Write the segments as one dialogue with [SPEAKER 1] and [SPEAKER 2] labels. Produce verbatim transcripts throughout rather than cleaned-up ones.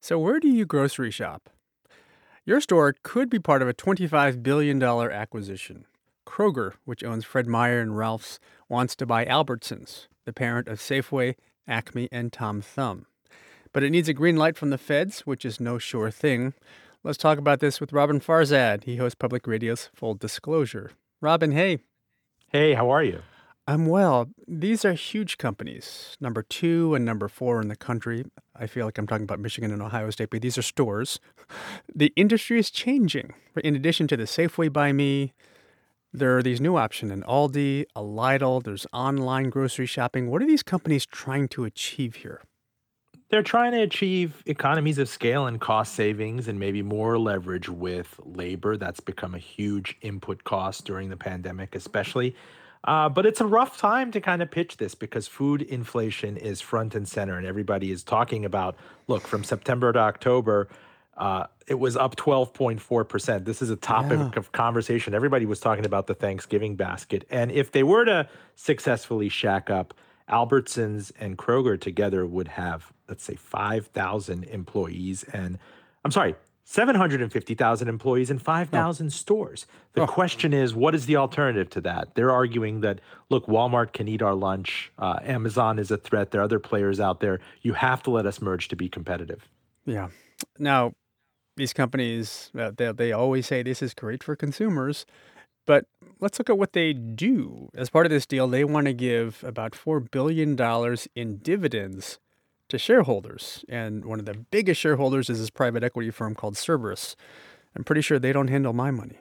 [SPEAKER 1] So, where do you grocery shop? Your store could be part of a twenty-five billion dollars acquisition. Kroger, which owns Fred Meyer and Ralph's, wants to buy Albertsons, the parent of Safeway, Acme, and Tom Thumb. But it needs a green light from the feds, which is no sure thing. Let's talk about this with Robin Farzad. He hosts Public Radio's Full Disclosure. Robin, hey.
[SPEAKER 2] Hey, how are you?
[SPEAKER 1] I'm well. These are huge companies, number two and number four in the country. I feel like I'm talking about Michigan and Ohio State, but these are stores. The industry is changing. In addition to the Safeway by Me, there are these new options in Aldi, a Lidl, there's online grocery shopping. What are these companies trying to achieve here?
[SPEAKER 2] They're trying to achieve economies of scale and cost savings and maybe more leverage with labor. That's become a huge input cost during the pandemic, especially. Uh, but it's a rough time to kind of pitch this because food inflation is front and center, and everybody is talking about look, from September to October, uh, it was up twelve point four percent. This is a
[SPEAKER 1] Yeah.
[SPEAKER 2] topic of conversation. Everybody was talking about the Thanksgiving basket. And if they were to successfully shack up, Albertsons and Kroger together would have, let's say, five thousand employees and I'm sorry, seven hundred fifty thousand employees and
[SPEAKER 1] Oh,
[SPEAKER 2] five thousand stores. The
[SPEAKER 1] oh,
[SPEAKER 2] question is, what is the alternative to that? They're arguing that, look, Walmart can eat our lunch. Uh, Amazon is a threat. There are other players out there. You have to let us merge to be competitive.
[SPEAKER 1] yeah. Now, these companies, uh, they, they always say this is great for consumers. But let's look at what they do. As part of this deal, they want to give about four billion dollars in dividends to shareholders. And one of the biggest shareholders is this private equity firm called Cerberus. I'm pretty sure they don't handle my money.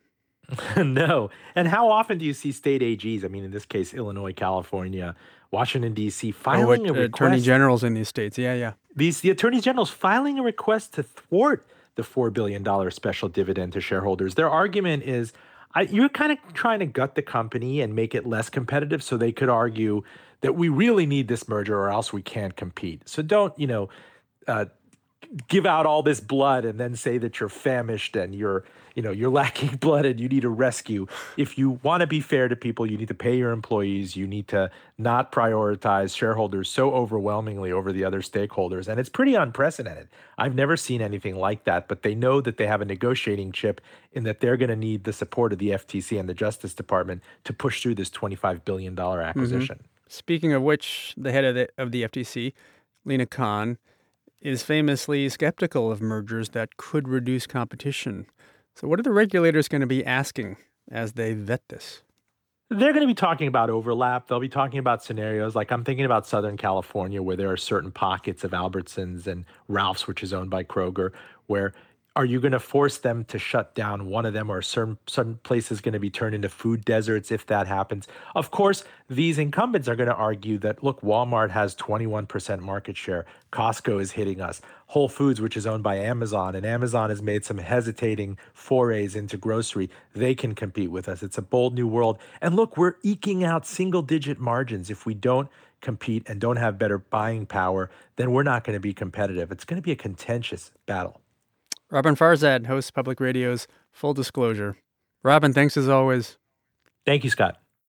[SPEAKER 2] No. And how often do you see state A Gs? I mean, in this case, Illinois, California, Washington, D C,
[SPEAKER 1] Oh, what
[SPEAKER 2] filing a
[SPEAKER 1] attorney
[SPEAKER 2] request.
[SPEAKER 1] generals in these states? Yeah, yeah.
[SPEAKER 2] These the attorneys generals filing a request to thwart the four billion dollars special dividend to shareholders. Their argument is I, you're kind of trying to gut the company and make it less competitive so they could argue that we really need this merger or else we can't compete. So don't, you know, uh, give out all this blood and then say that you're famished and you're you know you're lacking blood and you need a rescue. If you want to be fair to people, you need to pay your employees, you need to not prioritize shareholders so overwhelmingly over the other stakeholders, and it's pretty unprecedented. I've never seen anything like that, but they know that they have a negotiating chip in that they're going to need the support of the F T C and the Justice Department to push through this twenty-five billion dollars
[SPEAKER 1] hmm
[SPEAKER 2] acquisition.
[SPEAKER 1] Speaking of which, the head of the, of the F T C, Lena Khan, is famously skeptical of mergers that could reduce competition. So, what are the regulators going to be asking as they vet this?
[SPEAKER 2] They're going to be talking about overlap. They'll be talking about scenarios like I'm thinking about Southern California, where there are certain pockets of Albertsons and Ralph's, which is owned by Kroger, where are you going to force them to shut down one of them, or certain certain places going to be turned into food deserts if that happens? Of course, these incumbents are going to argue that look, Walmart has twenty-one percent market share, Costco is hitting us, Whole Foods, which is owned by Amazon, and Amazon has made some hesitating forays into grocery. They can compete with us. It's a bold new world. And look, we're eking out single digit margins. If we don't compete and don't have better buying power, then we're not going to be competitive. It's going to be a contentious battle.
[SPEAKER 1] Robin Farzad hosts Public Radio's Full Disclosure. Robin, thanks as always.
[SPEAKER 2] Thank you, Scott.